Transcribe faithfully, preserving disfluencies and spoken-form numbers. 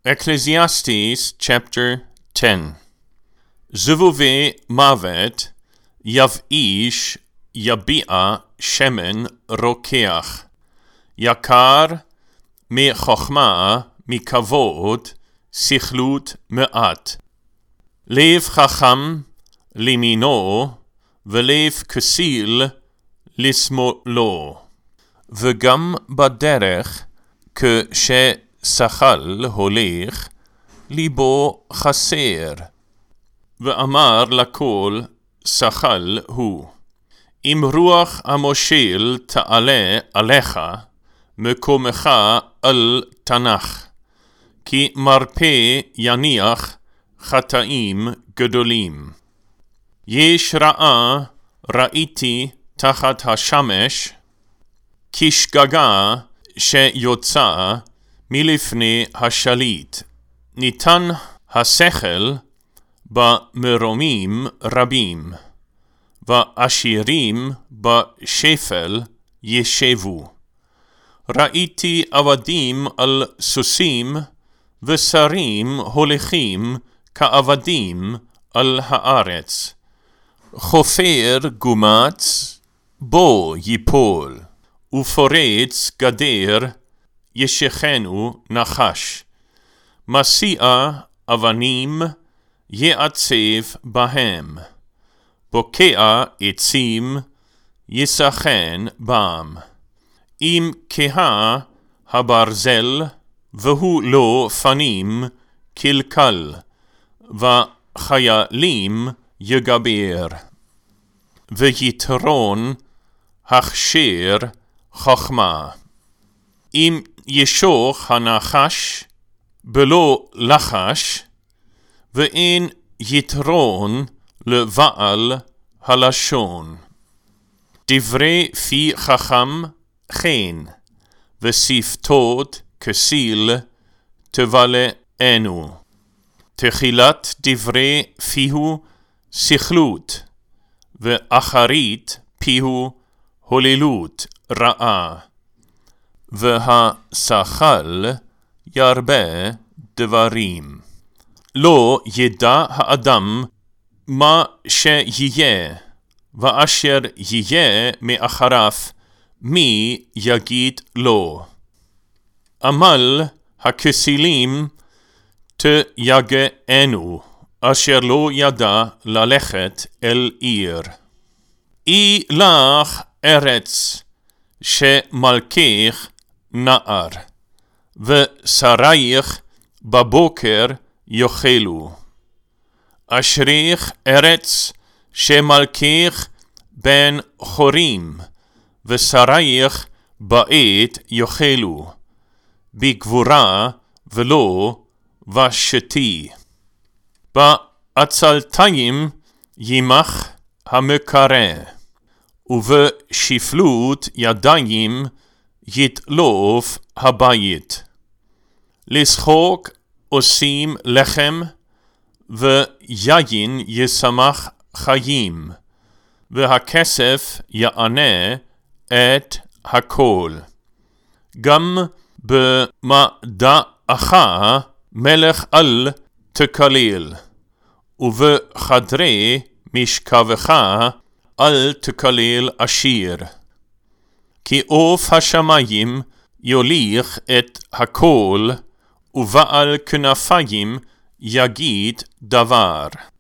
Ecclesiastes chapter ten. Zvuve mavet, yavish yabia shemen rokeach, yakar me chochma mikavod sichlut me'at. Lev chacham limino, velev kusil lismolo. V'gam baderech ke she sachal holech, libo chaser. ואמר לכל שחל הוא, אם רוח המושל תעלה עליך, מקומך אל תנח, כי מרפא יניח חטאים גדולים. יש רעה ראיתי תחת השמש, כשגגה שיוצא מלפני השליט. ניתן השכל במרומים רבים, ועשירים בשפל ישבו. ראיתי עבדים על סוסים, ושרים הולכים כעבדים על הארץ. חופר גומץ בו ייפול, ופורץ גדר ישכנו נחש. מסיע אבנים יעצב בהם, בוקע עצים יסכן בם. אם כהה הברזל והוא לא פנים קלקל, וחיילים יגבר. ויתרון הכשר חכמה. אם ישוך הנחש בלא לחש, ואין יתרון לבעל הלשון. דברי פי חכם חן, ושפתות כסיל תבלענו. תחילת דברי פיהו סכלות, ואחרית פיהו הוללות רעה. והשכל ירבה דברים. לא ידע האדם מה שיהיה, ואשר יהיה מאחריו מי יגיד לו. עמל הכסילים תיגענו, אשר לא ידע ללכת אל עיר. אי לך ארץ שמלכך נער, ושרייך בבוקר יאכלו. אשריך ארץ שמלכך בן חורים, ושרייך בעת יאכלו, בגבורה ולא ושתי. בעצלתיים ימח המקרא, ובשפלות ידיים יתלוף הבית. לשחוק עושים לחם, ויין ישמח חיים, והכסף יענה את הכל. גם במדעך מלך אל תקלל, ובחדרי משכבך אל תקלל עשיר. כי עוף השמיים יוליך את הכל, ובעל כנפיים יגיד דבר.